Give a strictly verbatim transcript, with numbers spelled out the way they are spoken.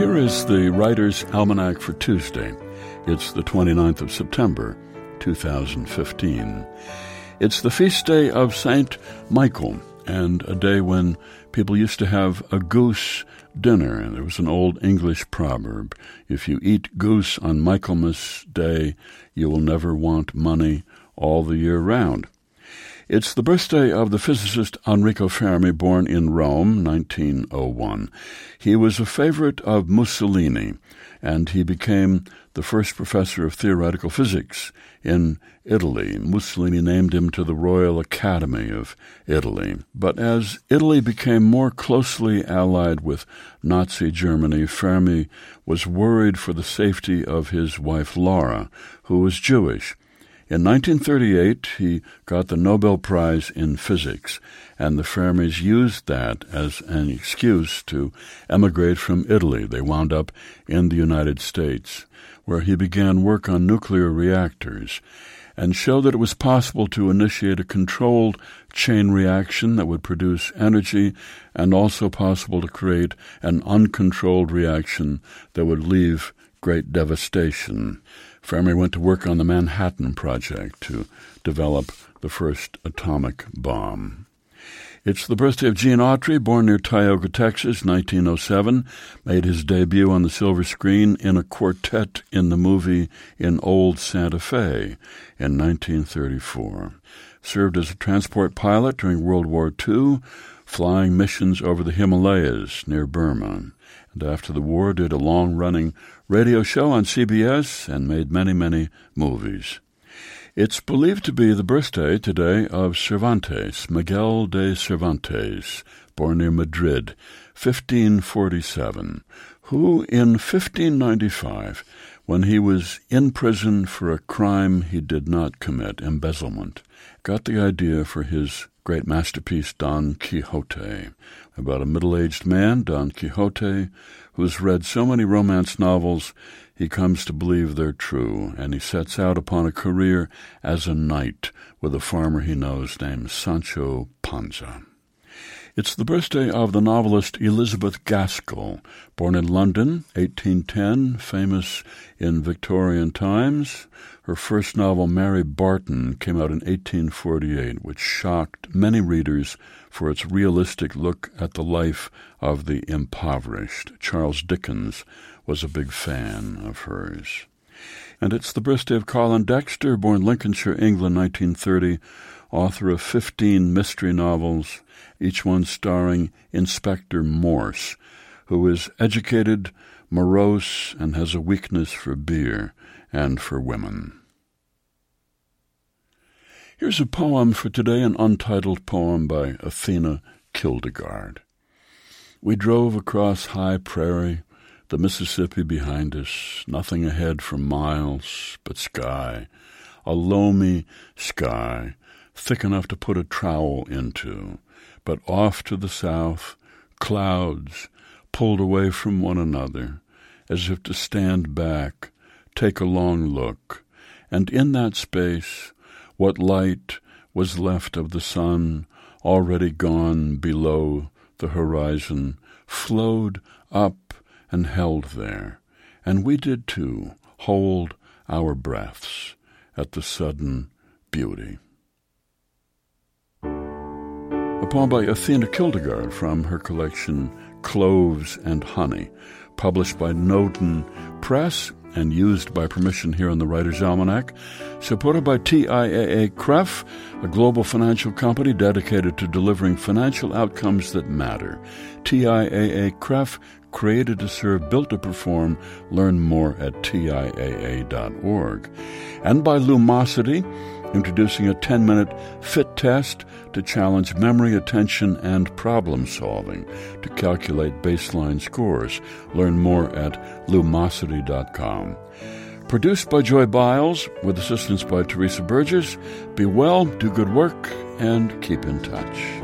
Here is the Writer's Almanac for Tuesday. It's the twenty-ninth of September, two thousand fifteen. It's the feast day of Saint Michael, and a day when people used to have a goose dinner. There was an old English proverb, if you eat goose on Michaelmas Day, you will never want money all the year round. It's the birthday of the physicist Enrico Fermi, born in Rome, nineteen oh one. He was a favorite of Mussolini, and he became the first professor of theoretical physics in Italy. Mussolini named him to the Royal Academy of Italy. But as Italy became more closely allied with Nazi Germany, Fermi was worried for the safety of his wife Laura, who was Jewish. In nineteen thirty-eight, he got the Nobel Prize in Physics, and the Fermis used that as an excuse to emigrate from Italy. They wound up in the United States, where he began work on nuclear reactors and showed that it was possible to initiate a controlled chain reaction that would produce energy, and also possible to create an uncontrolled reaction that would leave great devastation. Fermi went to work on the Manhattan Project to develop the first atomic bomb. It's the birthday of Gene Autry, born near Tioga, Texas, nineteen oh seven, made his debut on the silver screen in a quartet in the movie In Old Santa Fe in nineteen thirty-four. Served as a transport pilot during World War Two, flying missions over the Himalayas near Burma. And after the war did a long-running radio show on C B S and made many, many movies. It's believed to be the birthday today of Cervantes, Miguel de Cervantes, born near Madrid, fifteen forty-seven, who in fifteen ninety-five, when he was in prison for a crime he did not commit, embezzlement, got the idea for his great masterpiece Don Quixote, about a middle-aged man, Don Quixote, who's read so many romance novels he comes to believe they're true, and he sets out upon a career as a knight with a farmer he knows named Sancho Panza. It's the birthday of the novelist Elizabeth Gaskell, born in London, eighteen ten, famous in Victorian times. Her first novel, Mary Barton, came out in eighteen forty-eight, which shocked many readers for its realistic look at the life of the impoverished. Charles Dickens was a big fan of hers. And it's the birthday of Colin Dexter, born Lincolnshire, England, nineteen thirty, author of fifteen mystery novels, each one starring Inspector Morse, who is educated, morose, and has a weakness for beer and for women. Here's a poem for today, an untitled poem by Athena Kildegard. We drove across high prairie, the Mississippi behind us, nothing ahead for miles but sky, a loamy sky, thick enough to put a trowel into, but off to the south, clouds pulled away from one another, as if to stand back, take a long look, and in that space, what light was left of the sun, already gone below the horizon, flowed up and held there, and we did too, hold our breaths at the sudden beauty. A poem by Athena Kildegard from her collection Cloves and Honey, published by Noden Press and used by permission here on the Writer's Almanac, supported by T I A A C R E F, a global financial company dedicated to delivering financial outcomes that matter. T I A A C R E F, created to serve, built to perform. Learn more at T I A A dot org. And by Lumosity, introducing a ten-minute fit test to challenge memory, attention, and problem-solving to calculate baseline scores. Learn more at lumosity dot com. Produced by Joy Biles, with assistance by Teresa Burgess. Be well, do good work, and keep in touch.